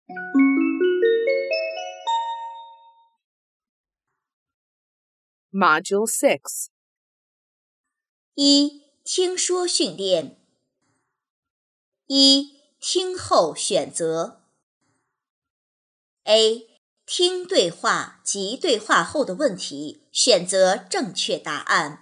Module 6. 一、听说训练。一、听后选择。A. 听对话及对话后的问题，选择正确答案。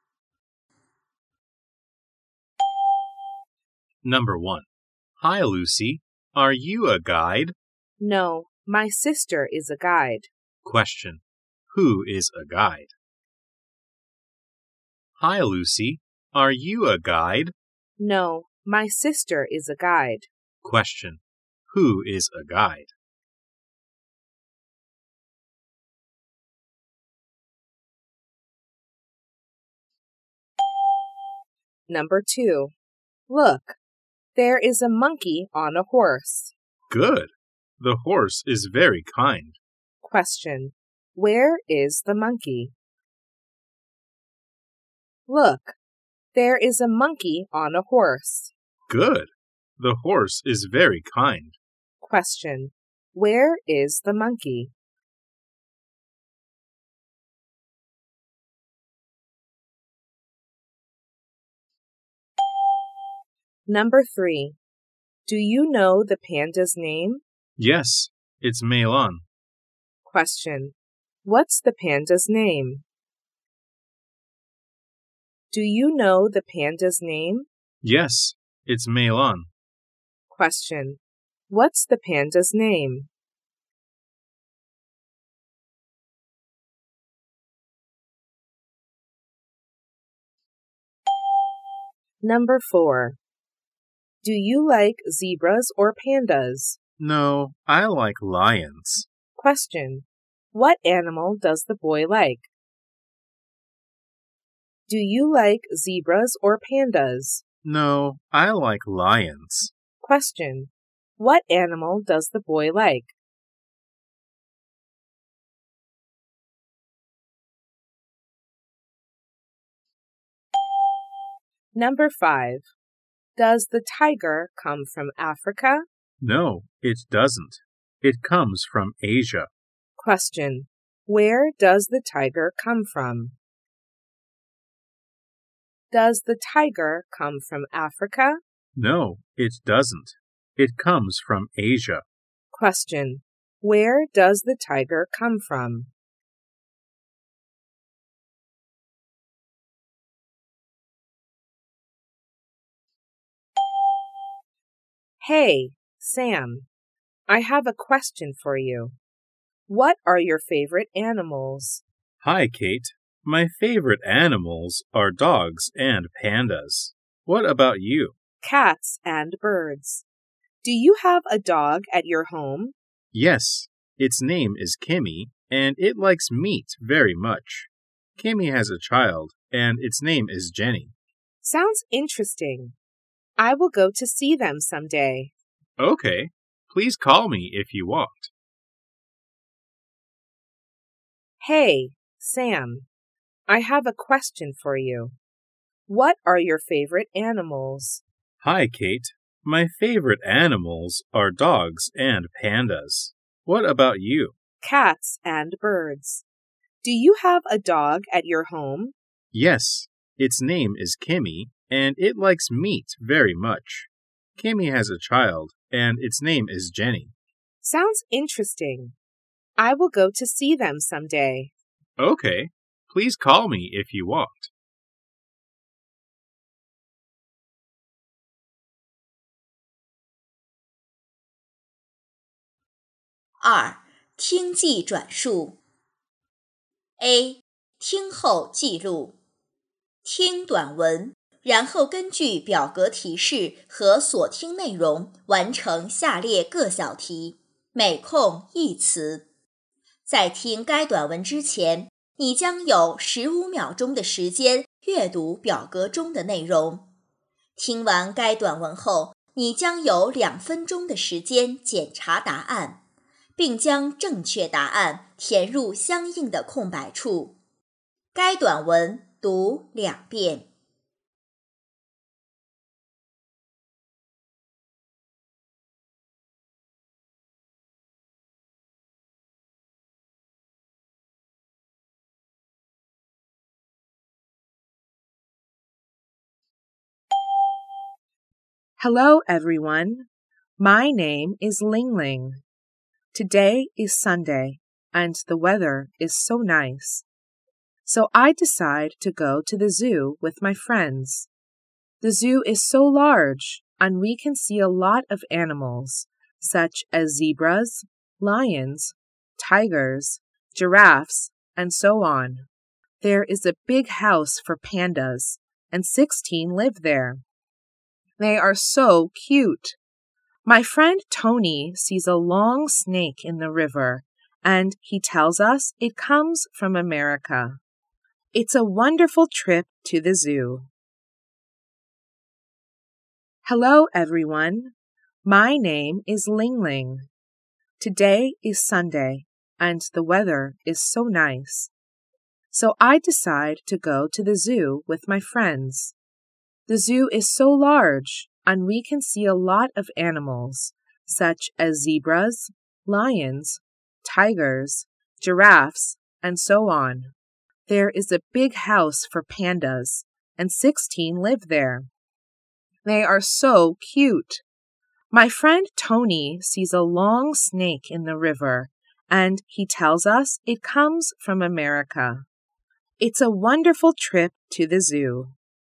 Number 1. Hi, Lucy. Are you a guide? No, my sister is a guide. Question. Who is a guide? Hi, Lucy. Are you a guide? No, my sister is a guide. Question. Who is a guide? Number 2. Look, there is a monkey on a horse. Good. The horse is very kind. Question. Where is the monkey? Look, there is a monkey on a horse. Good. The horse is very kind. Question. Where is the monkey? Number 3. Do you know the panda's name? Yes, it's Meilon. Question. What's the panda's name? Do you know the panda's name? Yes, it's Meilon. Question. What's the panda's name? Number 4. Do you like zebras or pandas? No, I like lions. Question. What animal does the boy like? Do you like zebras or pandas? No, I like lions. Question. What animal does the boy like? Number 5. Does the tiger come from Africa? No, it doesn't. It comes from Asia. Question. Where does the tiger come from? Does the tiger come from Africa? No, it doesn't. It comes from Asia. Question. Where does the tiger come from? Hey, Sam. I have a question for you. What are your favorite animals? Hi, Kate. My favorite animals are dogs and pandas. What about you? Cats and birds. Do you have a dog at your home? Yes, its name is Kimmy, and it likes meat very much. Kimmy has a child, and its name is Jenny. Sounds interesting. I will go to see them someday. Okay, please call me if you want. Hey, Sam. I have a question for you. What are your favorite animals? Hi, Kate. My favorite animals are dogs and pandas. What about you? Cats and birds. Do you have a dog at your home? Yes, its name is Kimmy, and it likes meat very much. Kimmy has a child, and its name is Jenny. Sounds interesting. I will go to see them someday. Okay, please call me if you want. 2. 听记转述。A. 听后记录。听短文，然后根据表格提示和所听内容完成下列各小题，每空1词。在听该短文之前，你将有15秒钟的时间阅读表格中的内容。听完该短文后，你将有2分钟的时间检查答案，并将正确答案填入相应的空白处。该短文读2遍。 Hello, everyone. My name is Ling Ling. Today is Sunday, and the weather is so nice. So I decide to go to the zoo with my friends. The zoo is so large, and we can see a lot of animals, such as zebras, lions, tigers, giraffes, and so on. There is a big house for pandas, and 16 live there. They are so cute. My friend Tony sees a long snake in the river, and he tells us it comes from America. It's a wonderful trip to the zoo. Hello, everyone. My name is Ling Ling. Today is Sunday, and the weather is so nice. So I decide to go to the zoo with my friends. The zoo is so large, and we can see a lot of animals, such as zebras, lions, tigers, giraffes, and so on. There is a big house for pandas, and 16 live there. They are so cute. My friend Tony sees a long snake in the river, and he tells us it comes from America. It's a wonderful trip to the zoo.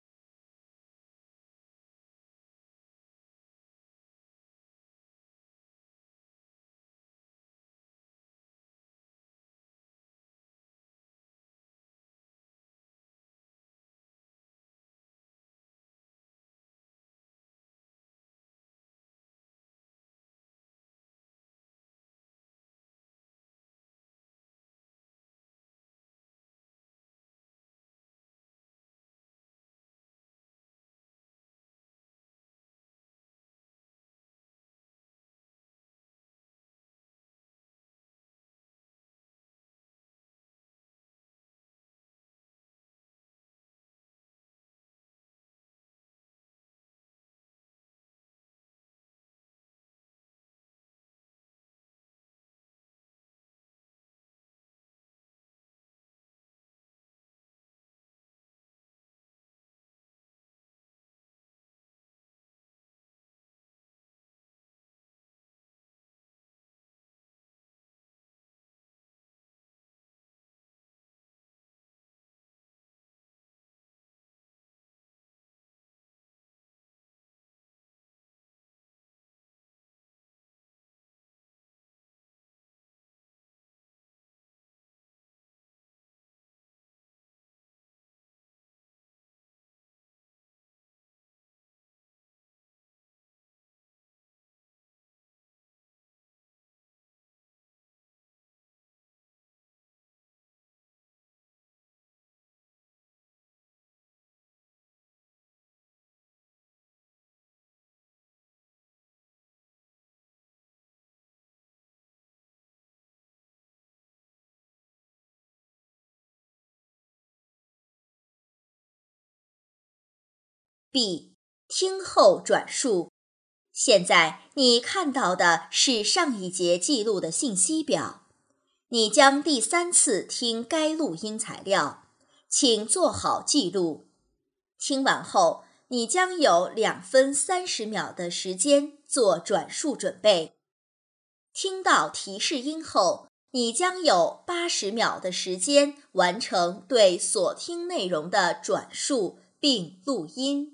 B. 听后转述。现在你看到的是上一节记录的信息表，你将第3次听该录音材料，请做好记录。听完后，你将有2分30秒的时间做转述准备。听到提示音后，你将有80秒的时间完成对所听内容的转述并录音。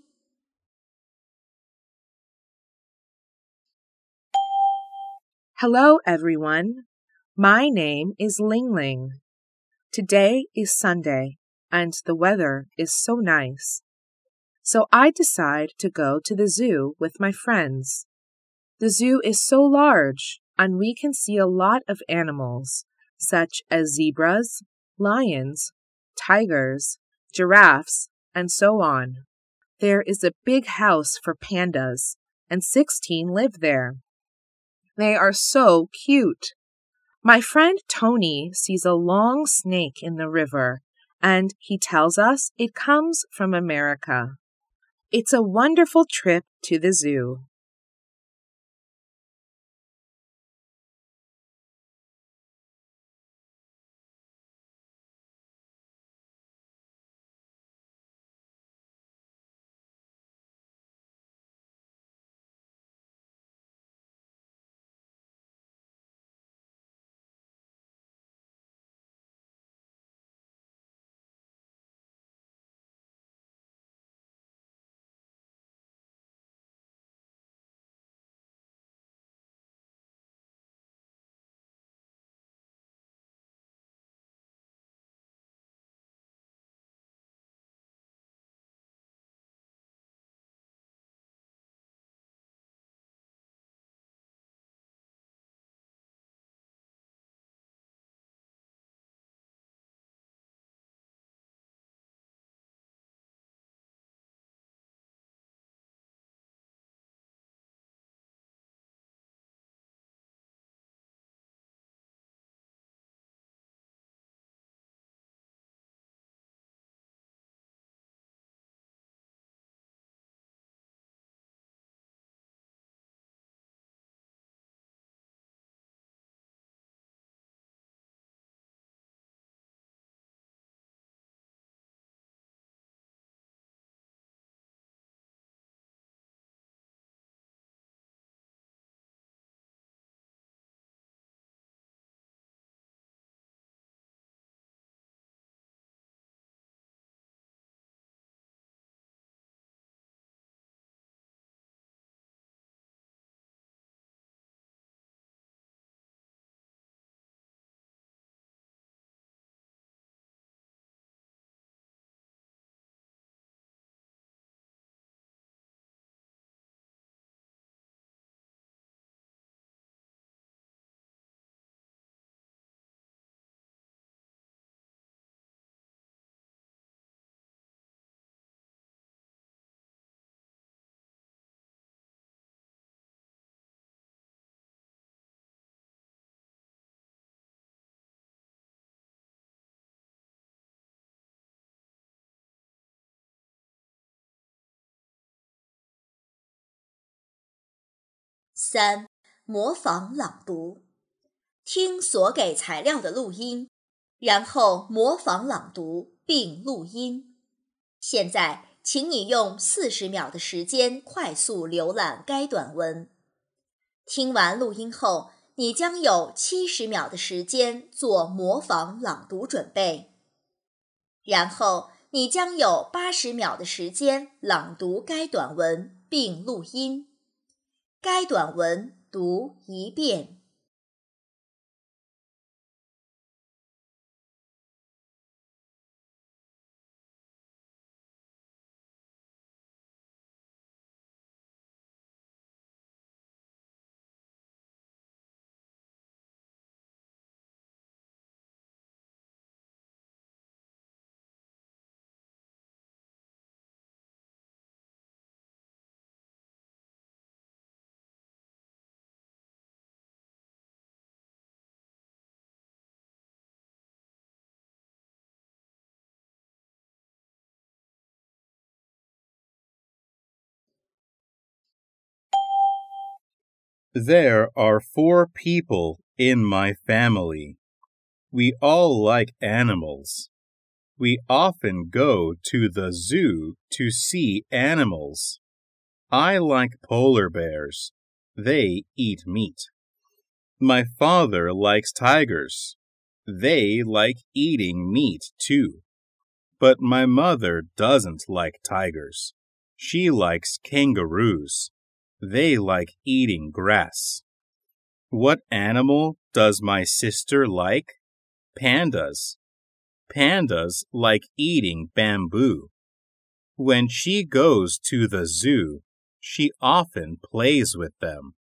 Hello, everyone. My name is Ling Ling. Today is Sunday, and the weather is so nice. So I decide to go to the zoo with my friends. The zoo is so large, and we can see a lot of animals, such as zebras, lions, tigers, giraffes, and so on. There is a big house for pandas, and 16 live there. They are so cute. My friend Tony sees a long snake in the river, and he tells us it comes from America. It's a wonderful trip to the zoo. 3. 模仿朗读。听所给材料的录音，然后模仿朗读并录音。现在，请你用40秒的时间快速浏览该短文。听完录音后，你将有70秒的时间做模仿朗读准备。然后，你将有80秒的时间朗读该短文并录音。该短文读一遍。 There are 4 people in my family. We all like animals. We often go to the zoo to see animals. I like polar bears. They eat meat. My father likes tigers. They like eating meat too. But my mother doesn't like tigers. She likes kangaroos. They like eating grass. What animal does my sister like? Pandas. Pandas like eating bamboo. When she goes to the zoo, she often plays with them.